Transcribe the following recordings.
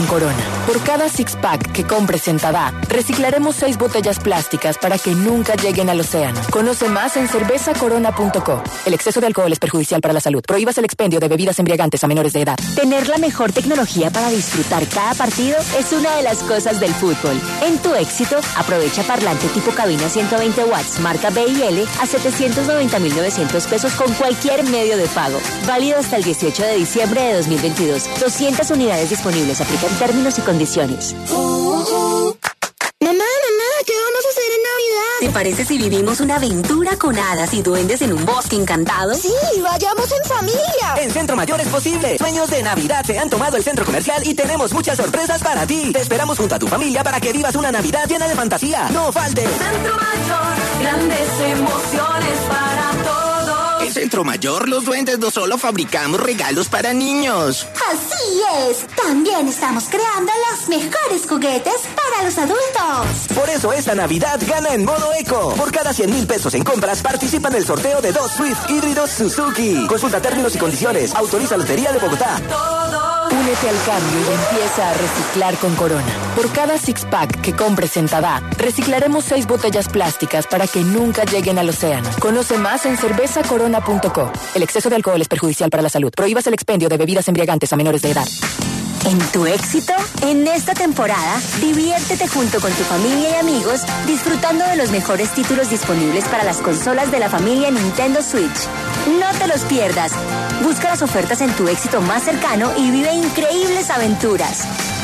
Corona. Por cada six-pack que compres en Tada, reciclaremos 6 botellas plásticas para que nunca lleguen al océano. Conoce más en cervezacorona.co. El exceso de alcohol es perjudicial para la salud. Prohíbas el expendio de bebidas embriagantes a menores de edad. Tener la mejor tecnología para disfrutar cada partido es una de las cosas del fútbol. En Tu Éxito, aprovecha parlante tipo cabina 120 watts, marca B&L a 790.900 pesos con cualquier medio de pago. Válido hasta el 18 de diciembre de 2022. 200 unidades disponibles. Aplican términos y condiciones. Mamá, ¿qué vamos a hacer en Navidad? ¿Te parece si vivimos una aventura con hadas y duendes en un bosque encantado? Sí, vayamos en familia. En Centro Mayor es posible. Sueños de Navidad se han tomado el centro comercial y tenemos muchas sorpresas para ti. Te esperamos junto a tu familia para que vivas una Navidad llena de fantasía. ¡No faltes! Centro Mayor, grandes emociones para todos. En Centro Mayor, los duendes no solo fabricamos regalos para niños. Así es. También estamos creando los mejores juguetes para los adultos. Por eso esta Navidad gana en modo eco. Por cada 100,000 pesos en compras participa en el sorteo de 2 Swift híbridos Suzuki. Consulta términos y condiciones. Autoriza Lotería de Bogotá. Únete al cambio y empieza a reciclar con Corona. Por cada six-pack que compres en Tada, reciclaremos 6 botellas plásticas para que nunca lleguen al océano. Conoce más en cervezacorona.co. El exceso de alcohol es perjudicial para la salud. Prohíbas el expendio de bebidas embriagantes a menores de edad. En Tu Éxito, en esta temporada, diviértete junto con tu familia y amigos disfrutando de los mejores títulos disponibles para las consolas de la familia Nintendo Switch. No te los pierdas. Busca las ofertas en Tu Éxito más cercano y vive increíbles aventuras.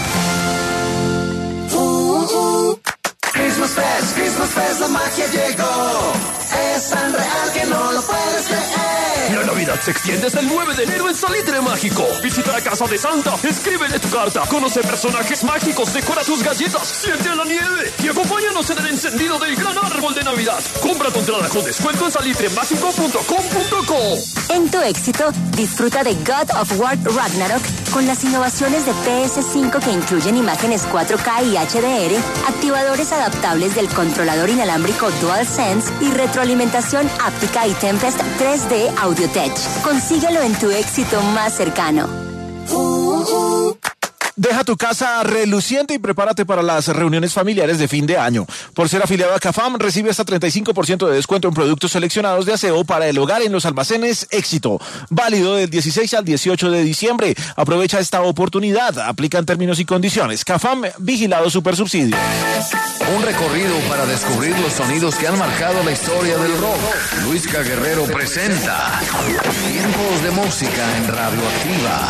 Christmas Fest, la magia llegó. Es tan real que no lo puedes creer. La Navidad se extiende hasta el 9 de enero en Salitre Mágico. Visita la casa de Santa, escríbele tu carta, conoce personajes mágicos, decora tus galletas, siente la nieve y acompáñanos en el encendido del gran árbol de Navidad. Compra tu entrada con descuento en salitremágico.com.co. En Tu Éxito, disfruta de God of War Ragnarok con las innovaciones de PS5 que incluyen imágenes 4K y HDR, activadores adaptables del controlador inalámbrico DualSense y retroalimentación áptica y Tempest 3D AudioTech. Consíguelo en Tu Éxito más cercano. Deja tu casa reluciente y prepárate para las reuniones familiares de fin de año. Por ser afiliado a CAFAM, recibe hasta 35% de descuento en productos seleccionados de aseo para el hogar en los almacenes Éxito. Válido del 16 al 18 de diciembre. Aprovecha esta oportunidad. Aplican términos y condiciones. CAFAM, vigilado Supersubsidio. Un recorrido para descubrir los sonidos que han marcado la historia del rock. Luisca Guerrero presenta Tiempos de Música en Radioactiva.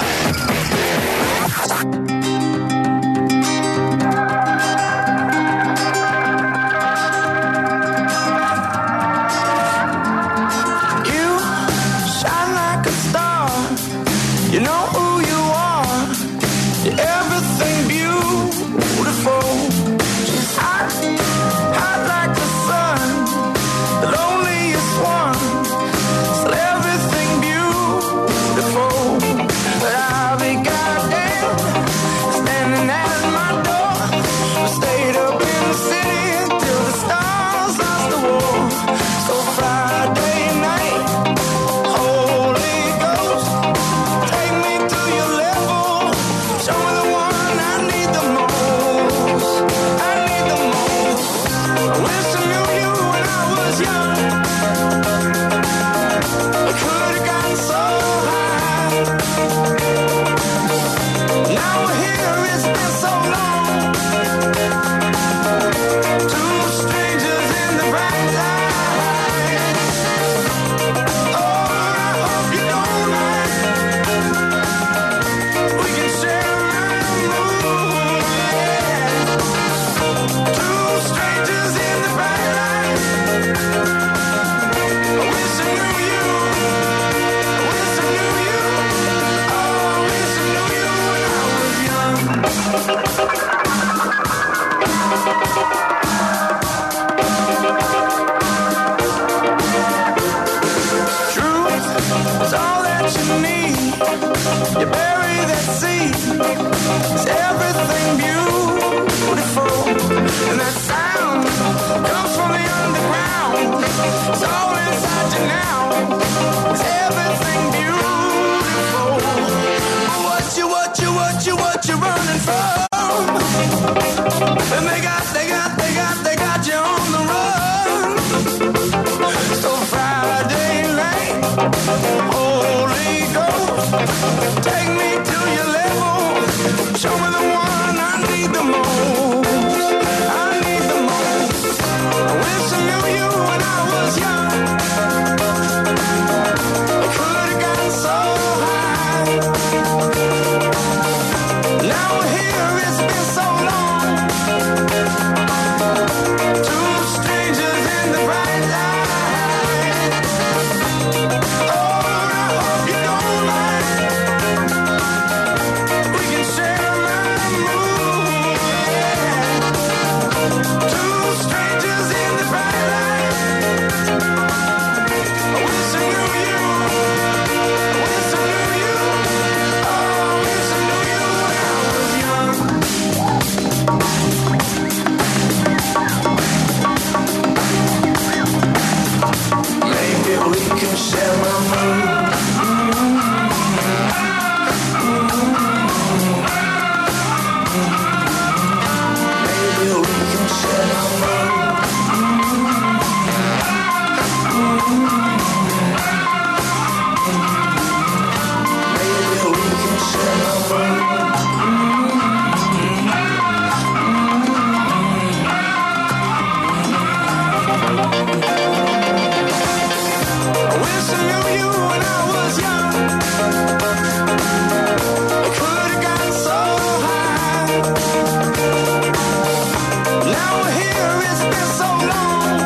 You know who you are. You're everything beautiful. She's hot, hot like the sun. The loneliest one. Still everything beautiful. But I'll be goddamn standing at my door. We stayed up in the city till the stars lost the war. So Friday night, Holy Ghost, take me to your level. Show me the one I need the most. I need the most. I wish I knew you when I was young. I could have gotten so high. Now we're here, it's been so long. Two strangers in the bright light. Oh, I hope you don't mind. We can share my mood, yeah. Two strangers in the bright light. I wish I knew you. I wish I knew you. Oh, I wish I knew you when I was young. Truth is all that you need. You bury that seed. It's everything beautiful. And that sound comes from the underground. It's all inside you now. It's everything beautiful. What you running from? Show me the one I need the most. I need the most. I wish I knew you when I was young. I could have gotten so high. Now we're here, it's been so long. Two strangers in the bright light. Oh, I hope you don't mind. We can share my mood, yeah. Two strangers in the bright light. I wish I knew you. I wish I knew you. Oh, I wish I knew you when I was young. Maybe we can share my mood. Maybe we can share my mood. Maybe we can share my mood. I wish I knew you when I was young. I could have gotten so high. Now we're here, it's been so long.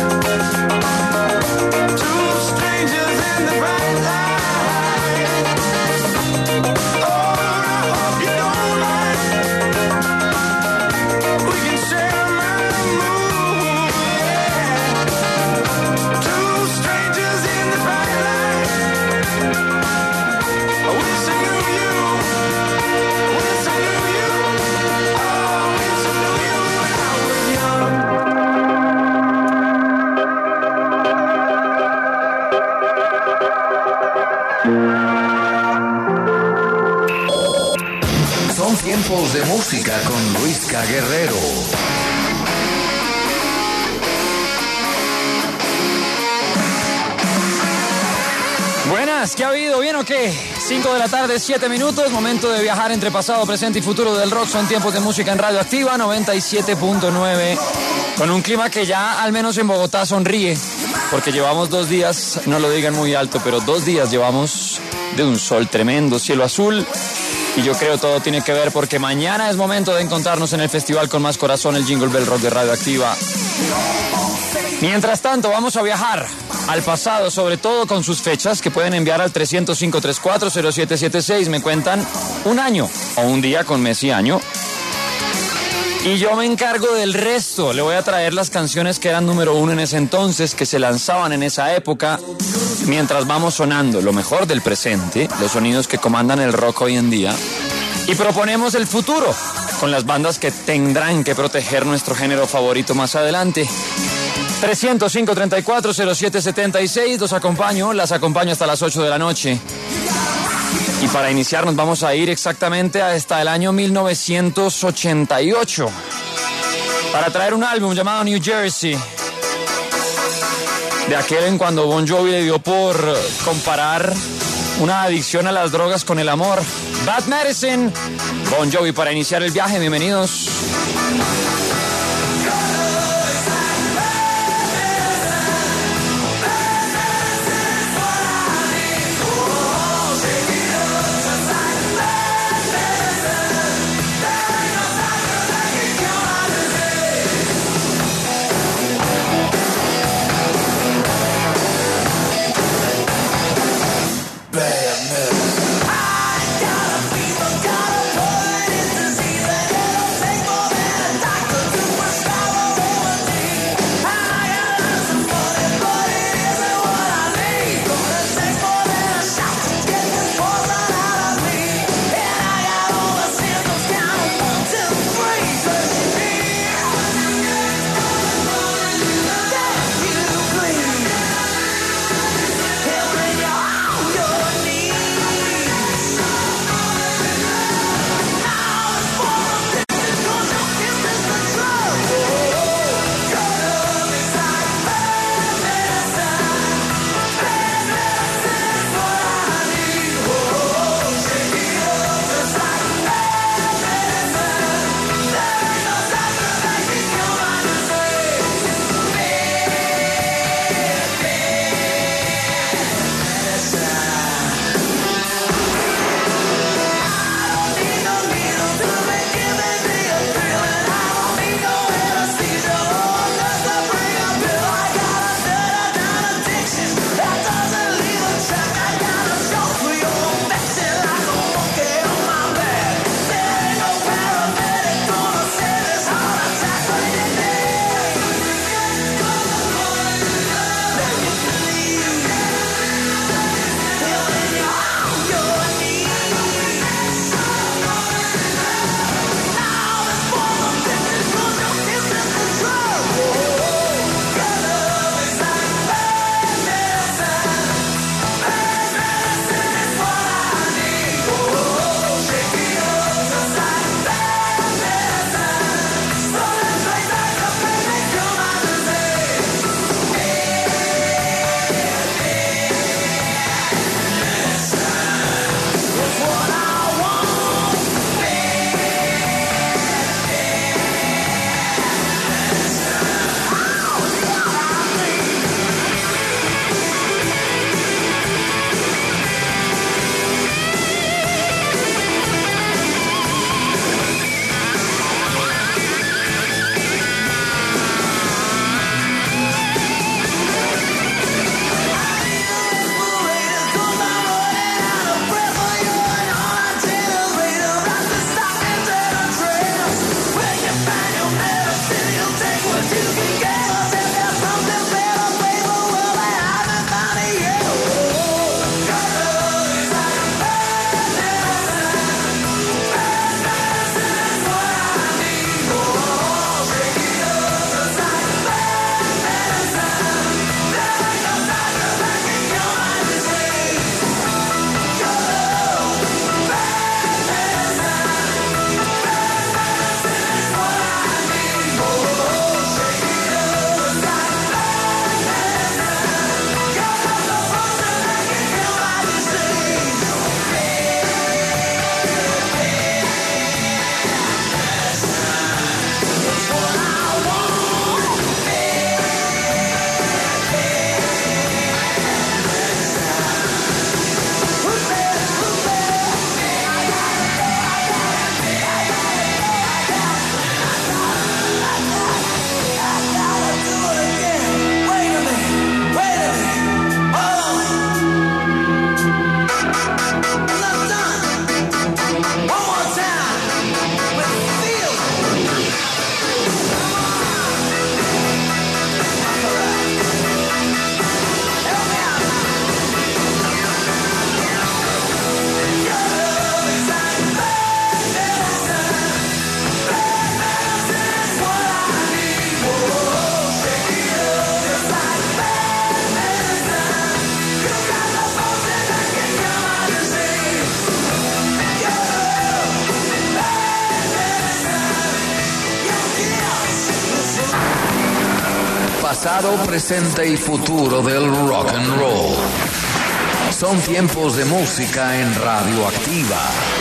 Two strangers in the bright light. Oh, I hope you don't mind. We can share my mood, yeah. Two strangers in the bright light. I wish I knew you. I wish I knew you. Oh, I wish I knew you when I was young. Son tiempos de música con Luisca Guerrero. Buenas, ¿qué ha habido? ¿Bien o qué? 5 de la tarde, 7 minutos, momento de viajar entre pasado, presente y futuro del rock. Son tiempos de música en Radio Activa 97.9, con un clima que ya al menos en Bogotá sonríe, porque llevamos 2 días, no lo digan muy alto, pero 2 días llevamos de un sol tremendo, cielo azul, y yo creo todo tiene que ver porque mañana es momento de encontrarnos en el festival con más corazón, el Jingle Bell Rock de Radio Activa. Mientras tanto, vamos a viajar al pasado, sobre todo con sus fechas, que pueden enviar al 305-340776. Me cuentan un año o un día con mes y año. Y yo me encargo del resto. Le voy a traer las canciones que eran número 1 en ese entonces, que se lanzaban en esa época, mientras vamos sonando lo mejor del presente, los sonidos que comandan el rock hoy en día. Y proponemos el futuro, con las bandas que tendrán que proteger nuestro género favorito más adelante. 305-340776, las acompaño hasta las 8 de la noche. Y para iniciar nos vamos a ir exactamente hasta el año 1988 para traer un álbum llamado New Jersey, de aquel en cuando Bon Jovi le dio por comparar una adicción a las drogas con el amor. Bad Medicine, Bon Jovi para iniciar el viaje, bienvenidos. I got a fever, got a point, it's a disease that it'll take more than a doctor to pasado, presente y futuro del rock and roll. Son tiempos de música en Radioactiva.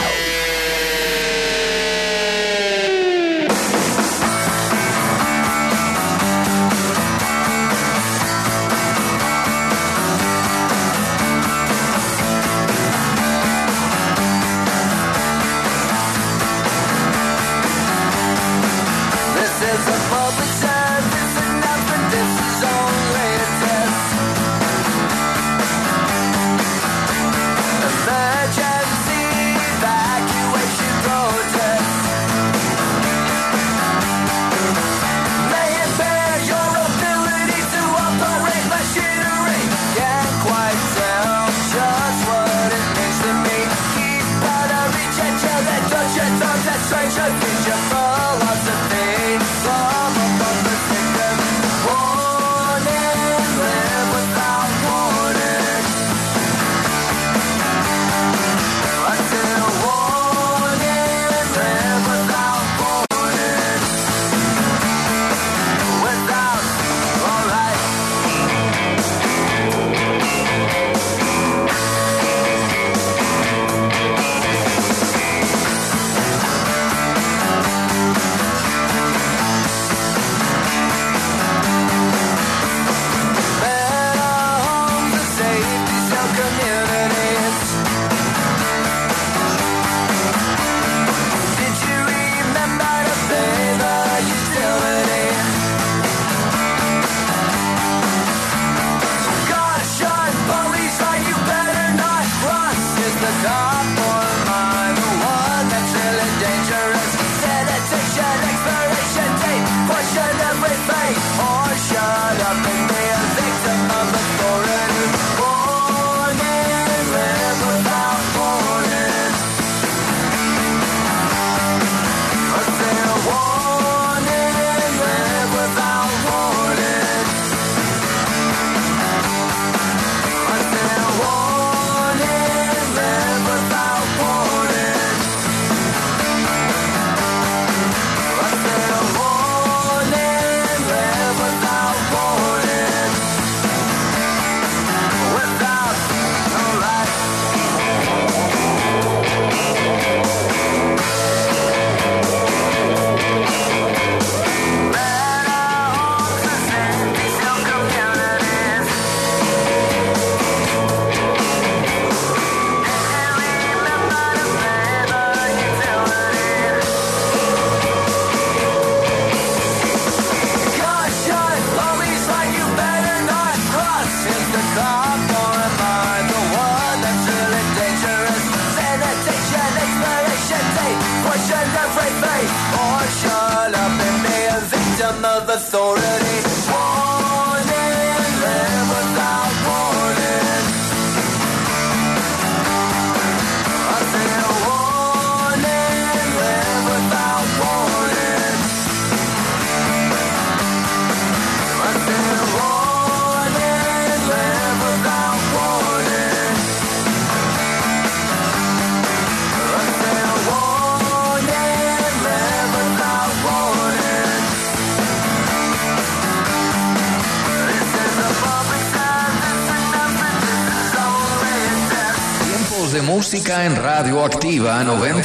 De música en Radioactiva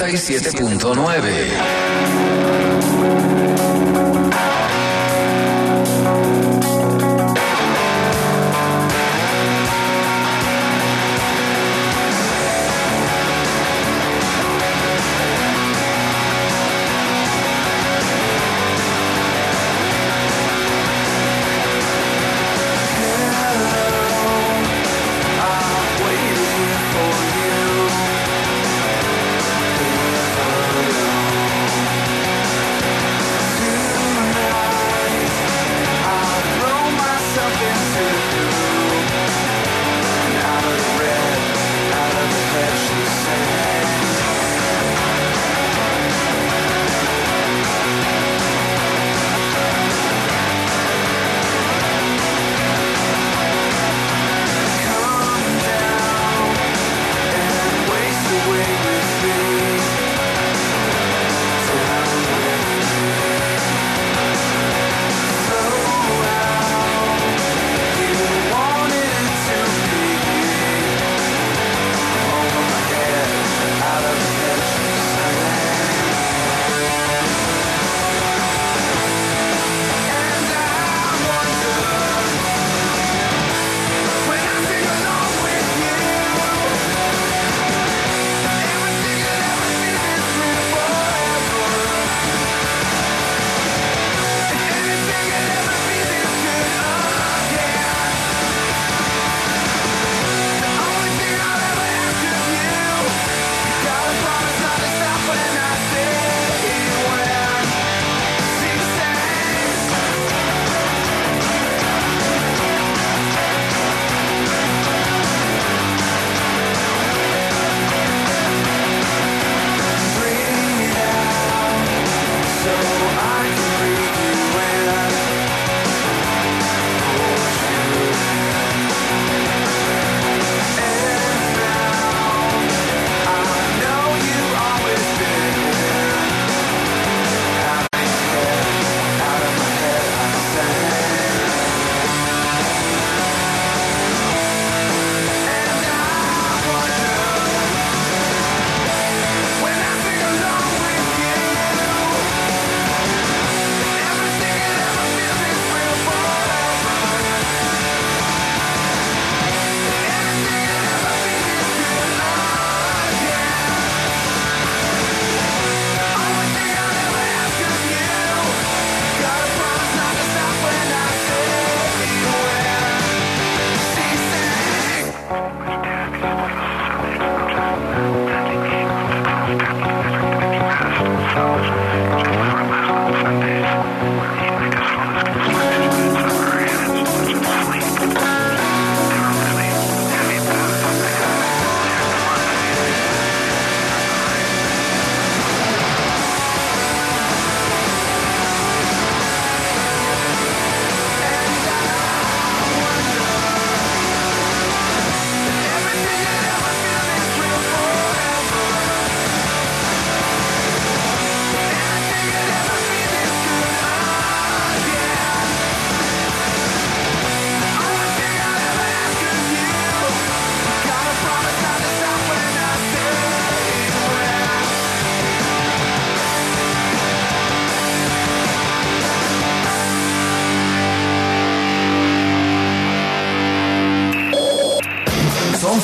97.9.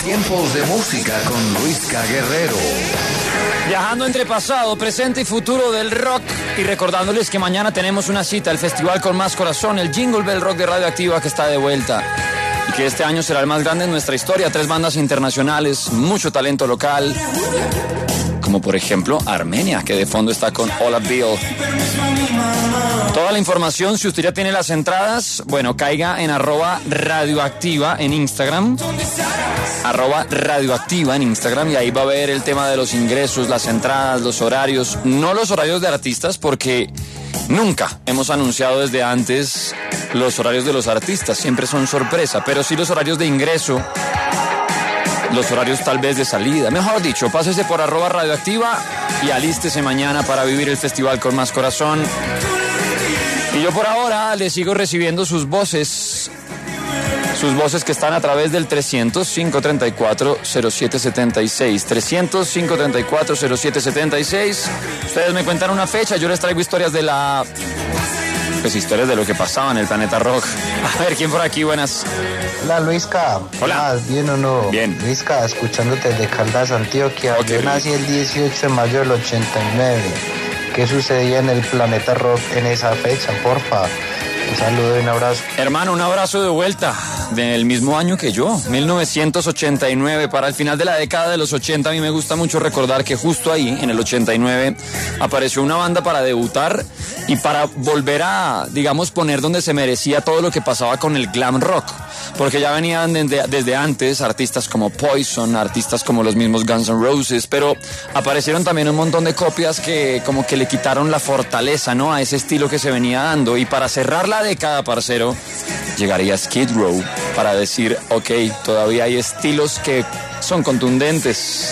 Tiempos de música con Luisca Guerrero. Viajando entre pasado, presente y futuro del rock y recordándoles que mañana tenemos una cita, el festival con más corazón, el Jingle Bell Rock de Radioactiva que está de vuelta y que este año será el más grande en nuestra historia. 3 bandas internacionales, mucho talento local, como por ejemplo Armenia, que de fondo está con Ola Bill. Toda la información, si usted ya tiene las entradas, bueno, caiga en @radioactiva en Instagram, @radioactiva en Instagram, y ahí va a ver el tema de los ingresos, las entradas, los horarios, no los horarios de artistas, porque nunca hemos anunciado desde antes los horarios de los artistas, siempre son sorpresa, pero sí los horarios de ingreso, los horarios tal vez de salida. Mejor dicho, pásese por @radioactiva y alístese mañana para vivir el festival con más corazón. Y yo por ahora le sigo recibiendo sus voces que están a través del 300-534-0776. 300-534-0776. Ustedes me cuentan una fecha, yo les traigo historias de historias de lo que pasaba en el planeta rock. A ver, ¿quién por aquí? Buenas. Hola, Luisca. Hola. ¿Bien o no? Bien. Luisca, escuchándote de Caldas, Antioquia. Okay. Yo nací el 18 de mayo del 89. ¿Qué sucedía en el planeta rock en esa fecha, porfa? Un saludo y un abrazo. Hermano, un abrazo de vuelta. Del mismo año que yo, 1989. Para el final de la década de los 80, a mí me gusta mucho recordar que justo ahí, en el 89, apareció una banda para debutar y para volver a, digamos, poner donde se merecía todo lo que pasaba con el glam rock. Porque ya venían desde antes artistas como Poison, artistas como los mismos Guns N' Roses, pero aparecieron también un montón de copias que como que le quitaron la fortaleza, ¿no?, a ese estilo que se venía dando. Y para cerrar la década, parcero, llegaría Skid Row para decir, ok, todavía hay estilos que son contundentes.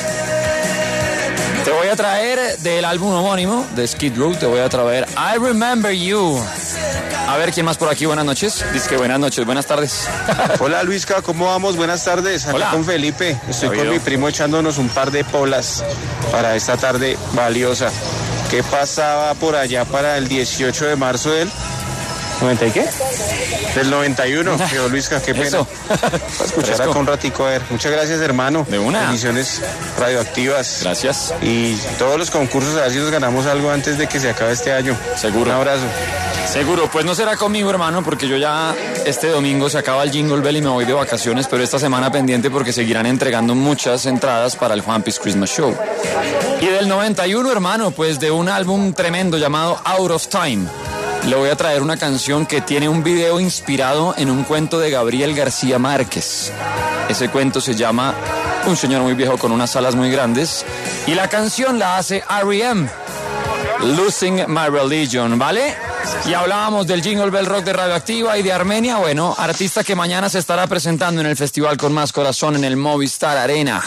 Te voy a traer del álbum homónimo de Skid Row, te voy a traer I Remember You. A ver, ¿quién más por aquí? Buenas noches. Dice que buenas noches, buenas tardes. Hola, Luisca, ¿cómo vamos? Buenas tardes. Acá con Felipe. Estoy con mi primo echándonos un par de polas para esta tarde valiosa. ¿Qué pasaba por allá para el 18 de marzo del 90 y qué? Del 91. Yo, Luisca, qué pena. Eso. Para escuchar acá un ratico, a ver. Muchas gracias, hermano. De una. Bendiciones radioactivas. Gracias. Y todos los concursos, a ver si nos ganamos algo antes de que se acabe este año. Seguro. Un abrazo. Seguro, pues no será conmigo, hermano, porque yo ya este domingo se acaba el Jingle Bell y me voy de vacaciones, pero esta semana pendiente porque seguirán entregando muchas entradas para el Juanpi's Christmas Show. Y del 91, hermano, pues de un álbum tremendo llamado Out of Time, le voy a traer una canción que tiene un video inspirado en un cuento de Gabriel García Márquez. Ese cuento se llama Un señor muy viejo con unas alas muy grandes y la canción la hace R.E.M., Losing My Religion, ¿vale? Y hablábamos del Jingle Bell Rock de Radioactiva y de Armenia, bueno, artista que mañana se estará presentando en el festival con más corazón en el Movistar Arena.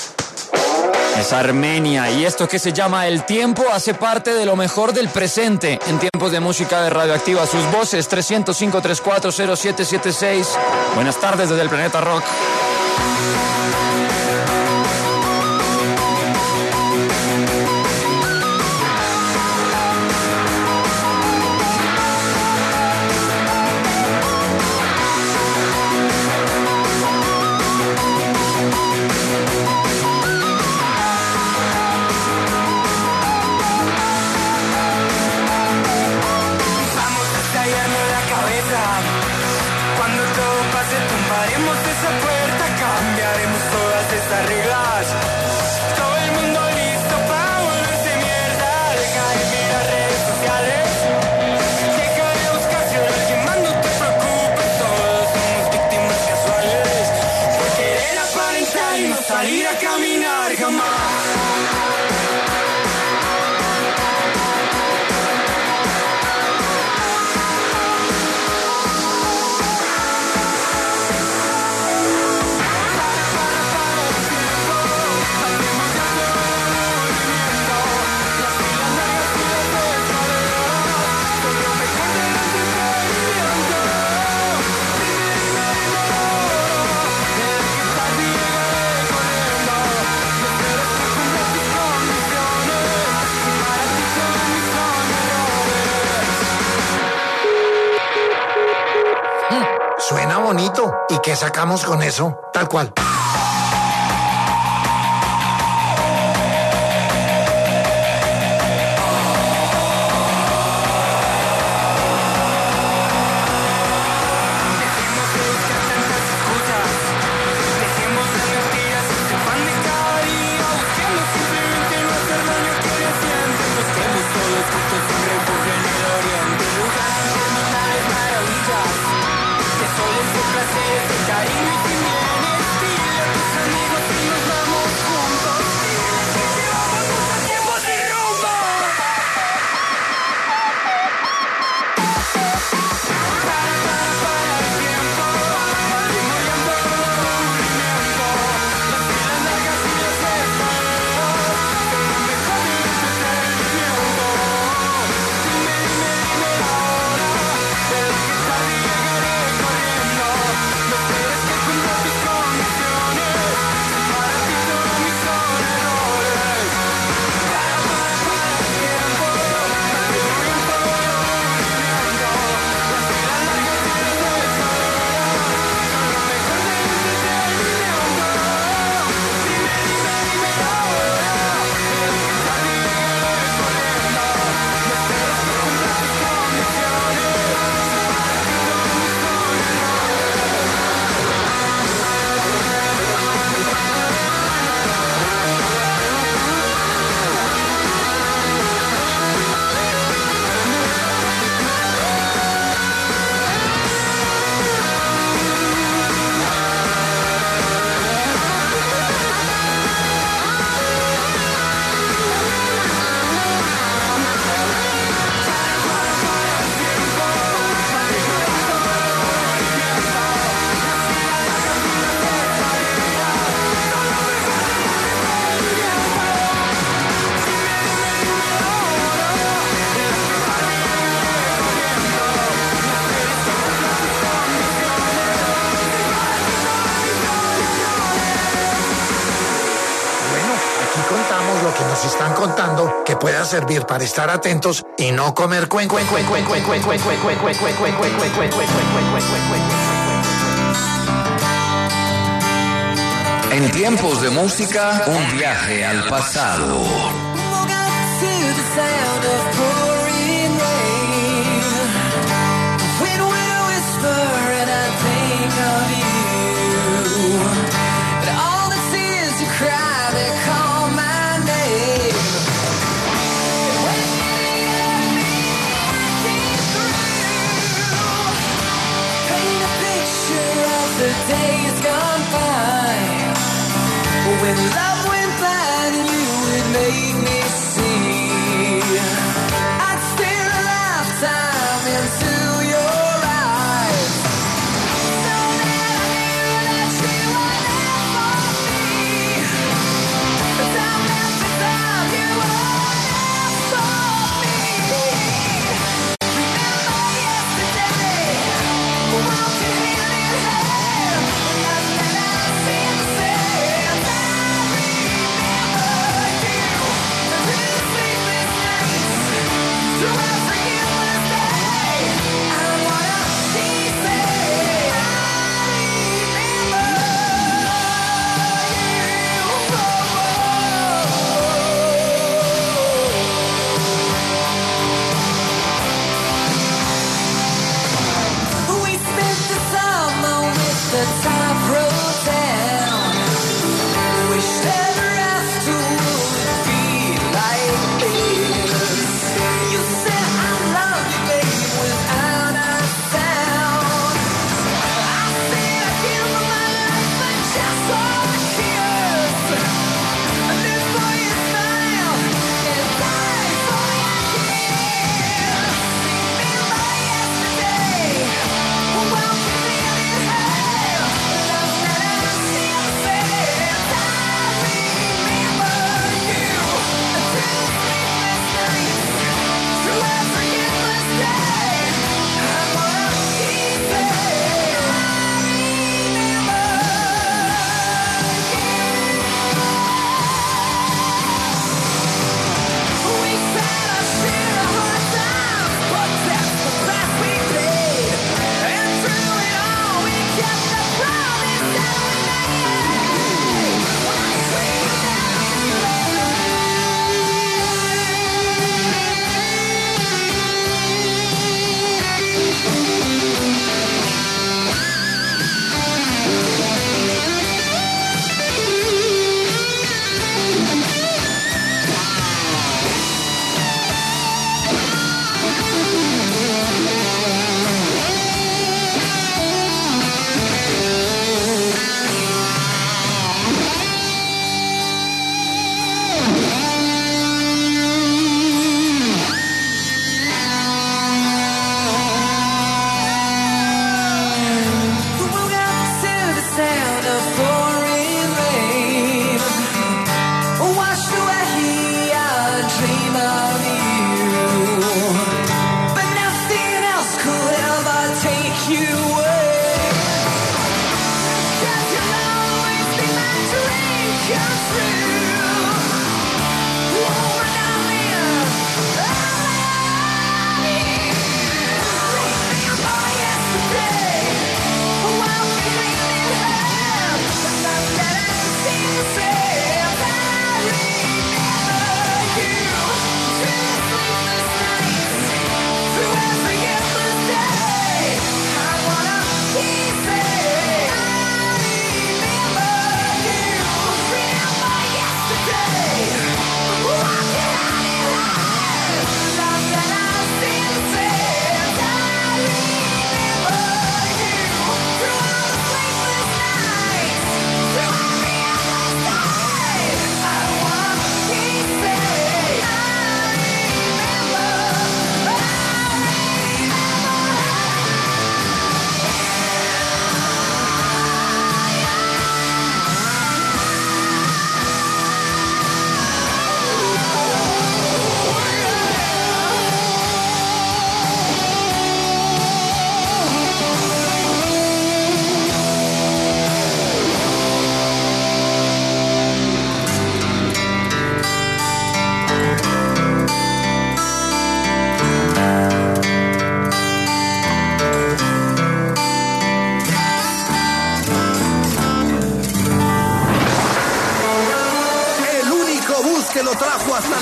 Es Armenia, y esto que se llama El Tiempo hace parte de lo mejor del presente en tiempos de música de Radioactiva. Sus voces 305-340776. Buenas tardes desde el Planeta Rock. Suena bonito. ¿Y qué sacamos con eso? Tal cual. pasado que pueda servir para estar atentos y no comer cuenco. En tiempos de música, un viaje al pasado. When love went blind and you would make me see, I'd stare a lifetime into your eyes, so that I knew that you were there for me. Time after time, you were there for me. Remember yesterday, walking hand in hand, and I see the same.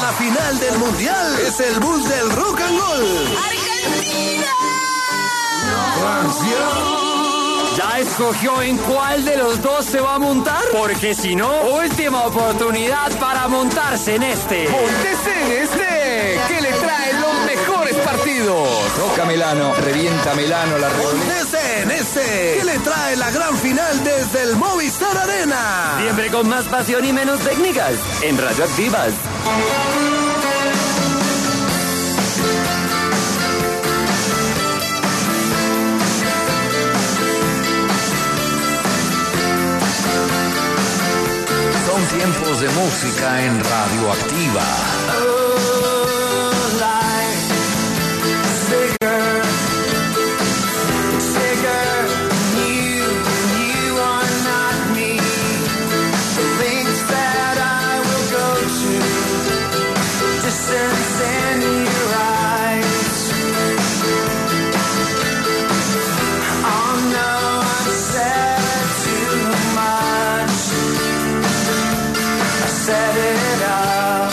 La final del mundial es el bus del rock and roll. ¡Argentina! Francia. ¿Ya escogió en cuál de los dos se va a montar? Porque si no, última oportunidad para montarse en este. Móntese en este, que le trae los mejores partidos. Toca Melano, revienta Melano la revoleta. Móntese en este, que le trae la gran final desde el Movistar Arena. Siempre con más pasión y menos técnicas en Radioactivas. Son tiempos de música en Radioactiva. Set it up.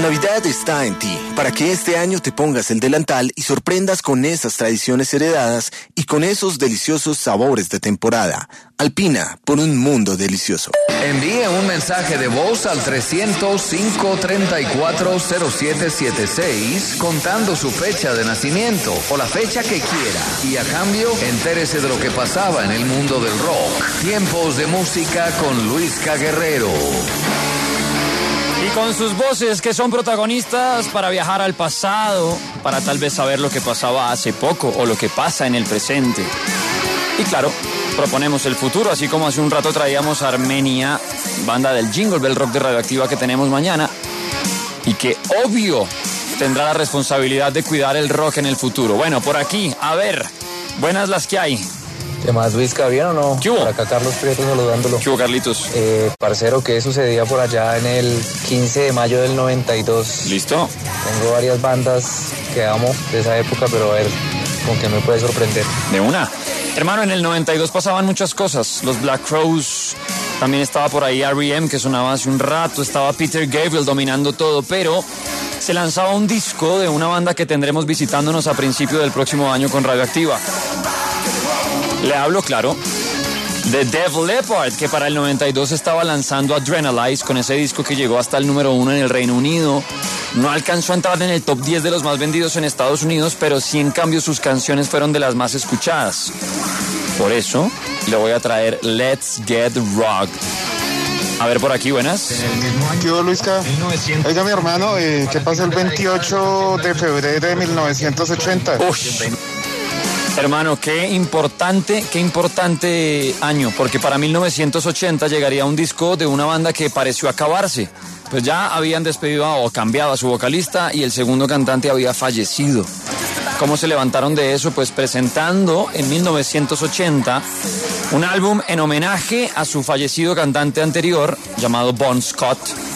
Navidad está en ti, para que este año te pongas el delantal y sorprendas con esas tradiciones heredadas y con esos deliciosos sabores de temporada. Alpina, por un mundo delicioso. Envíe un mensaje de voz al 300-534-0776 contando su fecha de nacimiento o la fecha que quiera. Y a cambio, entérese de lo que pasaba en el mundo del rock. Tiempos de música con Luisca Guerrero. Y con sus voces que son protagonistas para viajar al pasado, para tal vez saber lo que pasaba hace poco o lo que pasa en el presente. Y claro, proponemos el futuro, así como hace un rato traíamos a Armenia, banda del Jingle Bell Rock de Radioactiva que tenemos mañana, y que obvio tendrá la responsabilidad de cuidar el rock en el futuro. Bueno, por aquí, a ver, buenas las que hay. ¿Qué más, Luisca? ¿Bien o no? ¿Qué hubo? Por acá Carlos Prieto saludándolo. ¿Qué hubo, Carlitos? Parcero, ¿qué sucedía por allá en el 15 de mayo del 92? ¿Listo? Tengo varias bandas que amo de esa época, pero a ver, ¿con qué me puede sorprender? De una. Hermano, en el 92 pasaban muchas cosas. Los Black Crowes, también estaba por ahí R.E.M., que sonaba hace un rato, estaba Peter Gabriel dominando todo, pero se lanzaba un disco de una banda que tendremos visitándonos a principio del próximo año con Radioactiva. Le hablo, claro, de Def Leppard, que para el 92 estaba lanzando Adrenalize con ese disco que llegó hasta el número 1 en el Reino Unido. No alcanzó a entrar en el top 10 de los más vendidos en Estados Unidos, pero sí en cambio sus canciones fueron de las más escuchadas. Por eso le voy a traer Let's Get Rocked. A ver por aquí, buenas. ¿Qué hubo, Luisca? Oiga, mi hermano, ¿qué pasa el 28 de febrero de 1980? Hermano, qué importante año, porque para 1980 llegaría un disco de una banda que pareció acabarse. Pues ya habían despedido o cambiado a su vocalista y el segundo cantante había fallecido. ¿Cómo se levantaron de eso? Pues presentando en 1980 un álbum en homenaje a su fallecido cantante anterior llamado Bon Scott.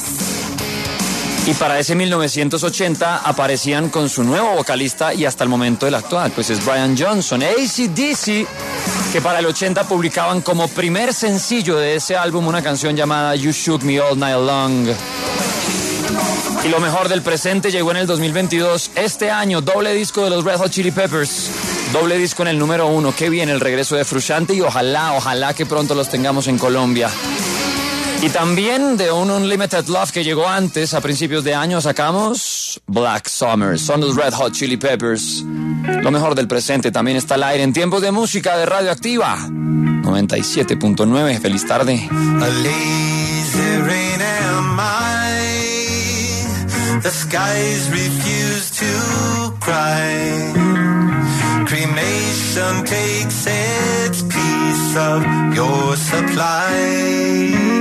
Y para ese 1980 aparecían con su nuevo vocalista y hasta el momento el actual, pues es Brian Johnson. AC/DC, que para el 80 publicaban como primer sencillo de ese álbum una canción llamada You Shook Me All Night Long. Y lo mejor del presente llegó en el 2022. Este año, doble disco de los Red Hot Chili Peppers. Doble disco en el número 1. Qué bien el regreso de Frusciante y ojalá que pronto los tengamos en Colombia. Y también de un Unlimited Love que llegó antes, a principios de año, sacamos Black Summer. Son los Red Hot Chili Peppers. Lo mejor del presente también está al aire en Tiempos de Música de Radioactiva 97.9. Feliz tarde. A lazy rain am I. The skies refuse to cry. Cremation takes its piece of your supply.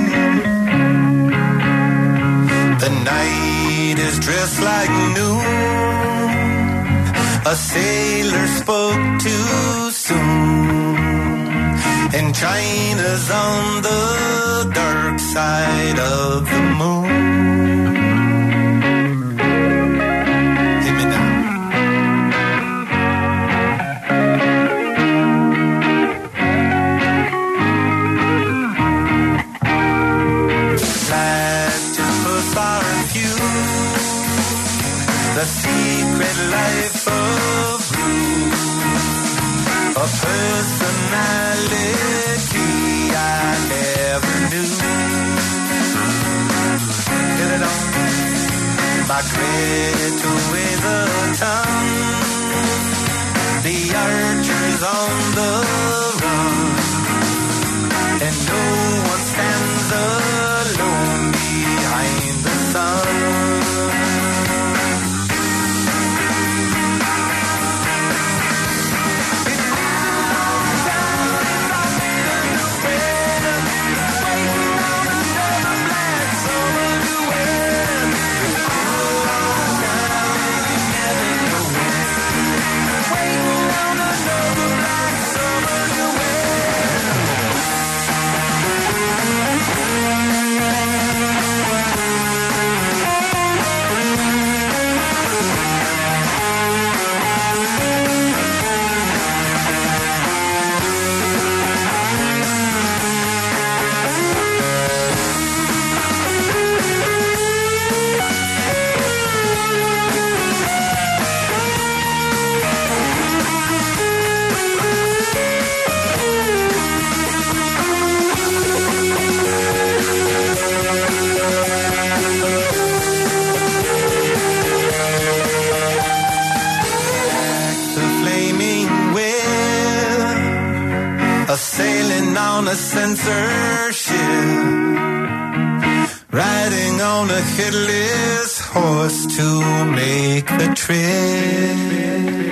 The night is dressed like noon. A sailor spoke too soon. And China's on the dark side of the moon. Hit me now. The secret life of Rue, a personality I never knew. Get it on. My Greta with a tongue, the archer's on the run, and no one stands alone behind the sun. Summer ship, riding on a headless horse to make the trip.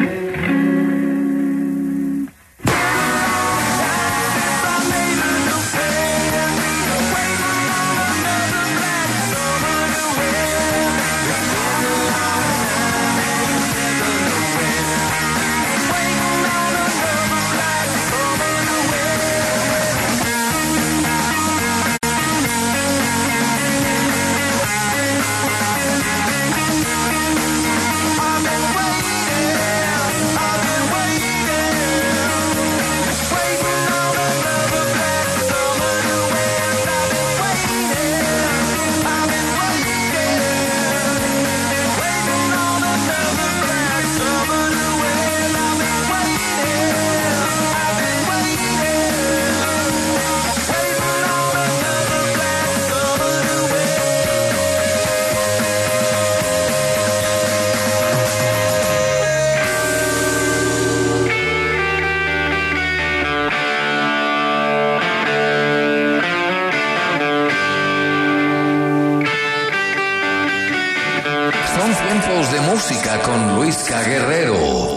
Música con Luisca Guerrero.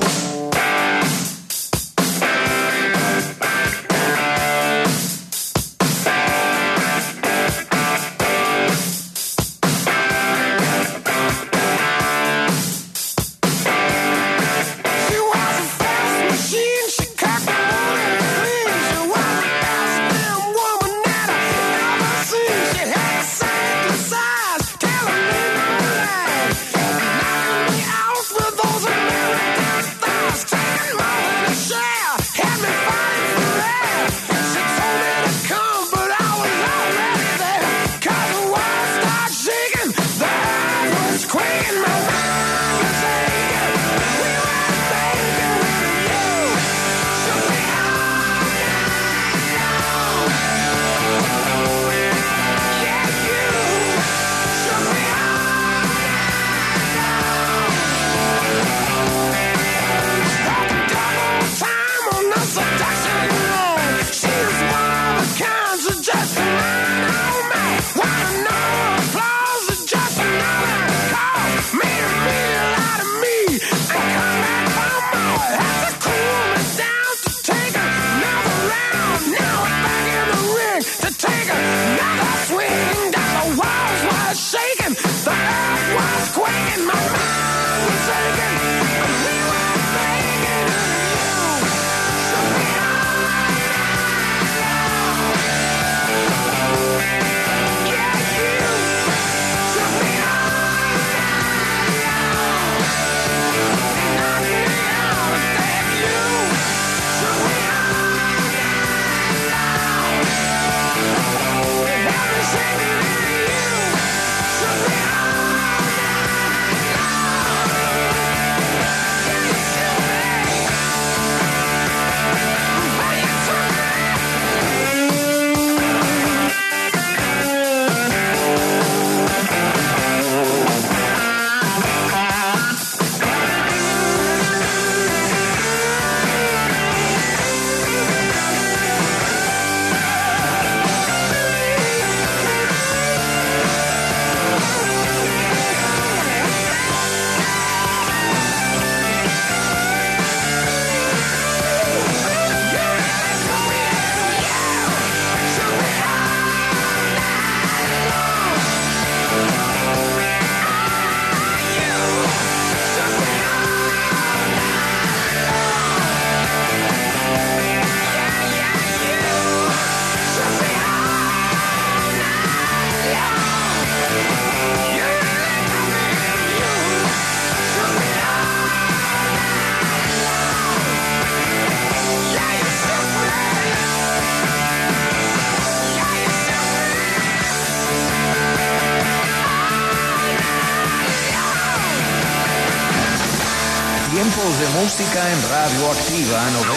Tiempos de música en Radio Activa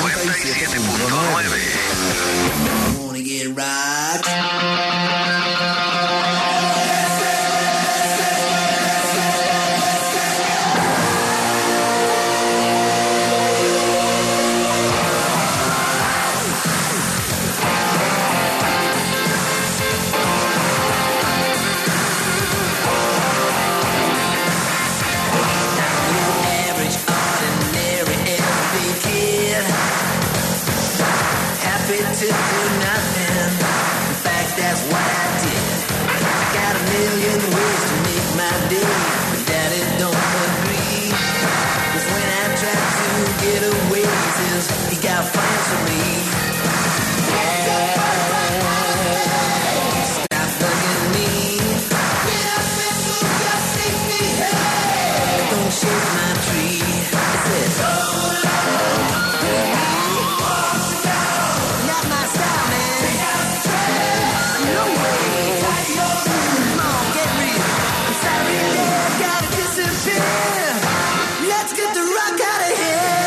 97.9. million ways to make my day, but Daddy don't agree. 'Cause when I try to get away, he says he got plans for me. Stop bugging me. Get up and move your safety head. Don't shake my tree. It says, not my style, man. No way. Come on, get real. I'm sorry, Dad, gotta disappear. Let's get the rock out of here.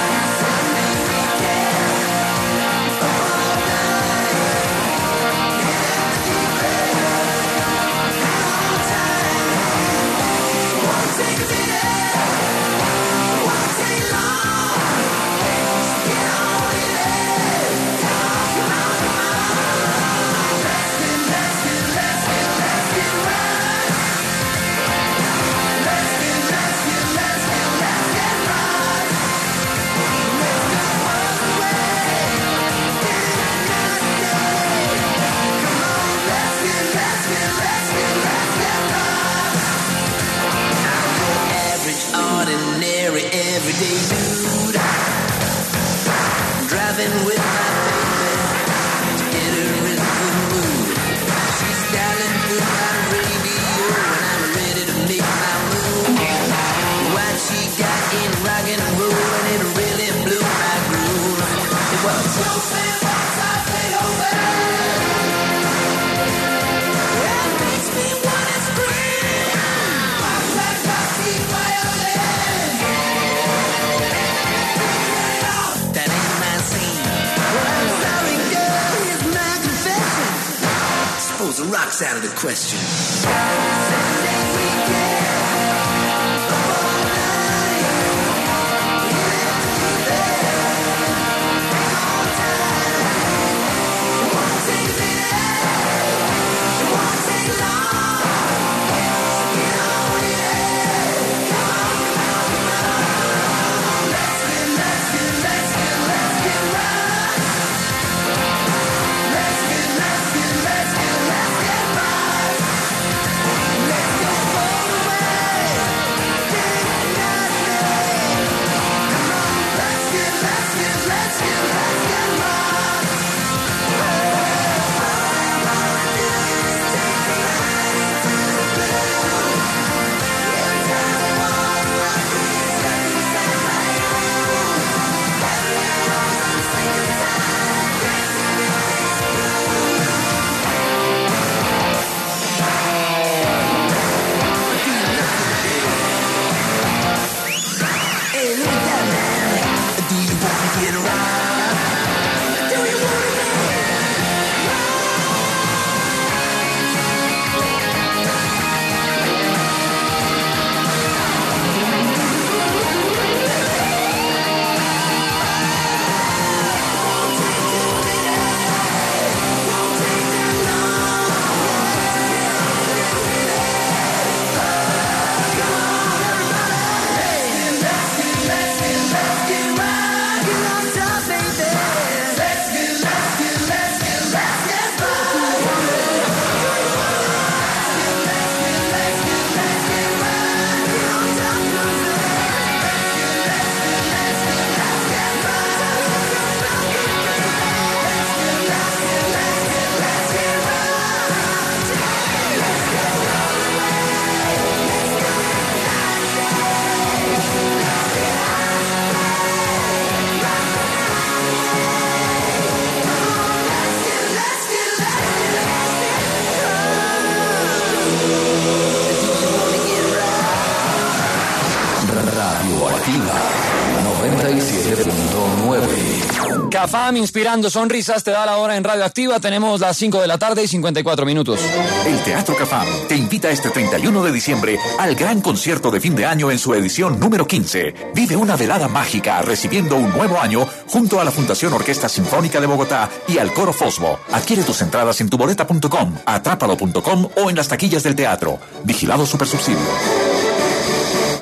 Ordinary, everyday dude, driving with my baby to get her in the mood. She's dialing through my radio and I'm ready to make my move. What she got in rock and roll and it really blew my groove. It was so famous, I played over. It makes me wanna scream. Like I see violin. That ain't my scene. Well, I'm sorry, girl, here's my confession. Suppose the rock's out of the question. Saturday weekend. Radioactiva 97.9. Cafam inspirando sonrisas te da la hora en Radioactiva. Tenemos las 5 de la tarde y 54 minutos. El Teatro Cafam te invita este 31 de diciembre al gran concierto de fin de año en su edición número 15. Vive una velada mágica recibiendo un nuevo año junto a la Fundación Orquesta Sinfónica de Bogotá y al Coro Fosbo. Adquiere tus entradas en tuboleta.com, atrápalo.com o en las taquillas del teatro. Vigilado Supersubsidio.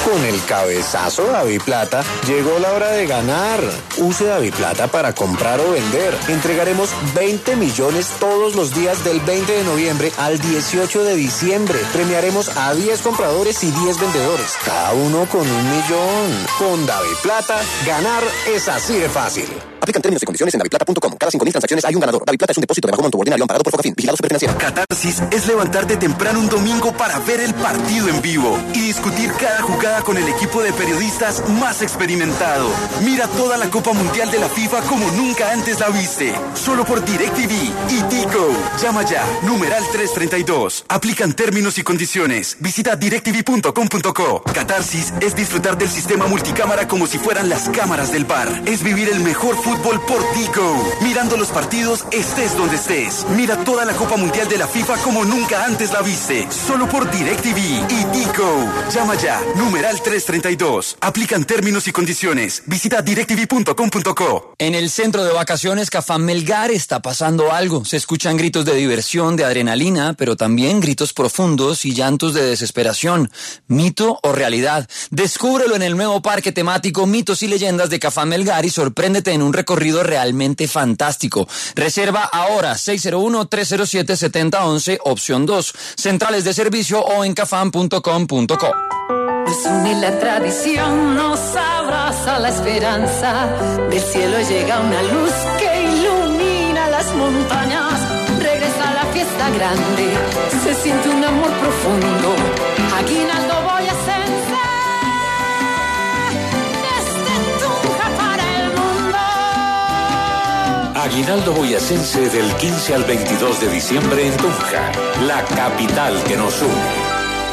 Con el cabezazo DaviPlata llegó la hora de ganar. Use DaviPlata para comprar o vender. Entregaremos 20 millones todos los días del 20 de noviembre al 18 de diciembre. Premiaremos a 10 compradores y 10 vendedores, cada uno con 1 millón. Con DaviPlata, ganar es así de fácil. Aplican términos y condiciones en daviplata.com. Cada 5.000 transacciones hay un ganador. DaviPlata es un depósito de bajo monto ordinario amparado por Focafin. Vigilado Superfinanciera. Catarsis es levantarte temprano un domingo para ver el partido en vivo y discutir cada jugada con el equipo de periodistas más experimentado. Mira toda la Copa Mundial de la FIFA como nunca antes la viste. Solo por DirecTV y Tigo. Llama ya. Numeral 332. Aplican términos y condiciones. Visita directv.com.co. Catarsis es disfrutar del sistema multicámara como si fueran las cámaras del bar. Es vivir el mejor fútbol por Tigo. Mirando los partidos, estés donde estés. Mira toda la Copa Mundial de la FIFA como nunca antes la viste. Solo por DirecTV y Tigo. Llama ya. Numeral 332. Aplican términos y condiciones. Visita directv.com.co. En el centro de vacaciones Cafam Melgar está pasando algo. Se escuchan gritos de diversión, de adrenalina, pero también gritos profundos y llantos de desesperación. ¿Mito o realidad? Descúbrelo en el nuevo parque temático Mitos y Leyendas de Cafam Melgar y sorpréndete en un recorrido realmente fantástico. Reserva ahora 601-307-7011, opción 2. Centrales de servicio o en cafam.com.co. Nos une la tradición, nos abraza la esperanza. Del cielo llega una luz que ilumina las montañas. Regresa la fiesta grande, se siente un amor profundo. Aguinaldo boyacense, desde Tunja para el mundo. Aguinaldo boyacense del 15 al 22 de diciembre en Tunja, la capital que nos une.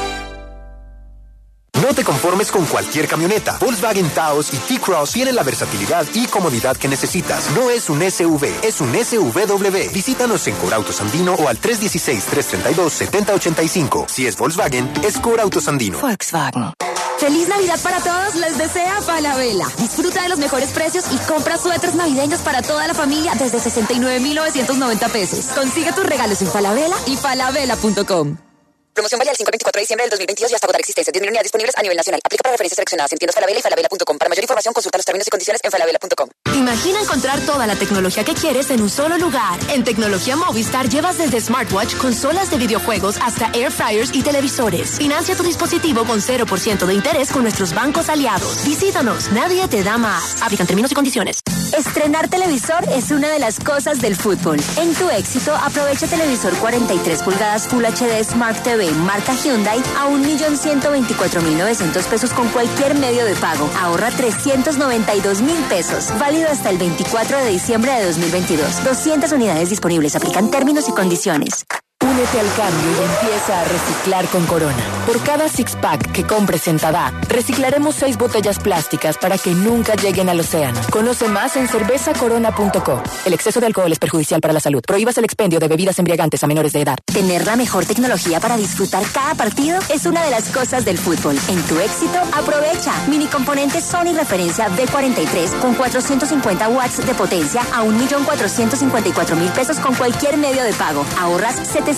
No te conformes con cualquier camioneta. Volkswagen Taos y T-Cross tienen la versatilidad y comodidad que necesitas. No es un SUV, es un SUV. Visítanos en Corautos Andino o al 316-332-7085. Si es Volkswagen, es Corautos Andino. Volkswagen. Feliz Navidad para todos, les desea Falabella. Disfruta de los mejores precios y compra suéteres navideños para toda la familia desde 69.990 pesos. Consigue tus regalos en Falabella y falabella.com. Promoción válida del 5 al 24 de diciembre del 2022 y hasta agotar existencia. 10.000 unidades disponibles a nivel nacional. Aplica para referencias seleccionadas en tiendas Falabella y falabella.com. Para mayor información consulta los términos y condiciones en falabella.com. Imagina encontrar toda la tecnología que quieres en un solo lugar. En Tecnología Movistar llevas desde smartwatch, consolas de videojuegos hasta air fryers y televisores. Financia tu dispositivo con 0% de interés con nuestros bancos aliados. Visítanos, nadie te da más. Aplican términos y condiciones. Estrenar televisor es una de las cosas del fútbol. En Tu Éxito, aprovecha televisor 43 pulgadas Full HD Smart TV marca Hyundai a 1.124.900 pesos con cualquier medio de pago. Ahorra 392.000 pesos. Válido hasta el 24 de diciembre de 2022. 200 unidades disponibles. Aplican términos y condiciones. Únete al cambio y empieza a reciclar con Corona. Por cada six-pack que compres en Tadá, reciclaremos 6 botellas plásticas para que nunca lleguen al océano. Conoce más en cervezacorona.co. El exceso de alcohol es perjudicial para la salud. Prohíbas el expendio de bebidas embriagantes a menores de edad. Tener la mejor tecnología para disfrutar cada partido es una de las cosas del fútbol. En Tu Éxito, aprovecha. Mini componentes Sony referencia B43 con 450 watts de potencia a 1.454.000 pesos con cualquier medio de pago. Ahorras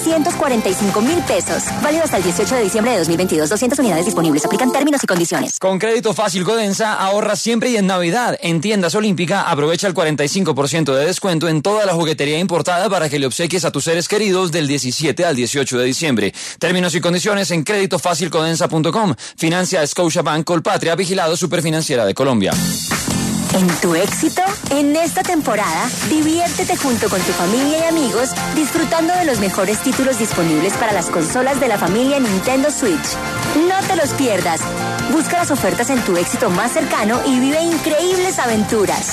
745.000 pesos. Válido hasta el 18 de diciembre de 2022. 200 unidades disponibles. Aplican términos y condiciones. Con Crédito Fácil Codensa ahorra siempre y en Navidad. En Tiendas Olímpica aprovecha el 45% de descuento en toda la juguetería importada para que le obsequies a tus seres queridos del 17 al 18 de diciembre. Términos y condiciones en creditofacilcodensa.com. Financia Scotiabank Colpatria, vigilado Superfinanciera de Colombia. En Tu Éxito, en esta temporada, diviértete junto con tu familia y amigos disfrutando de los mejores títulos disponibles para las consolas de la familia Nintendo Switch. No te los pierdas. Busca las ofertas en Tu Éxito más cercano y vive increíbles aventuras.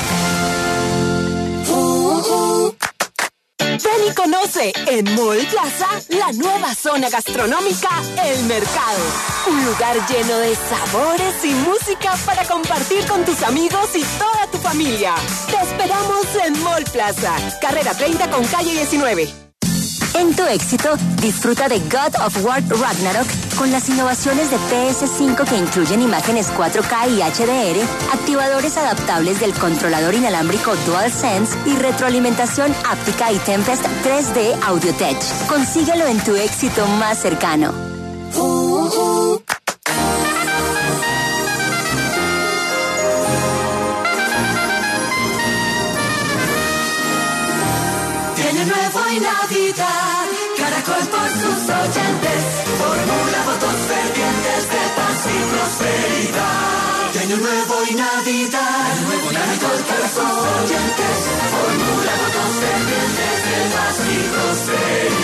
Ven y conoce en Mall Plaza la nueva zona gastronómica El Mercado. Un lugar lleno de sabores y música para compartir con tus amigos y toda tu familia. Te esperamos en Mall Plaza, carrera 30 con calle 19. En Tu Éxito, disfruta de God of War Ragnarok con las innovaciones de PS5 que incluyen imágenes 4K y HDR, activadores adaptables del controlador inalámbrico DualSense y retroalimentación áptica y Tempest 3D AudioTech. Consíguelo en Tu Éxito más cercano. y Navidad. Caracol por sus oyentes formula votos fervientes de paz y prosperidad. De Año Nuevo y Navidad, Caracol por sus oyentes formula votos fervientes de paz y prosperidad.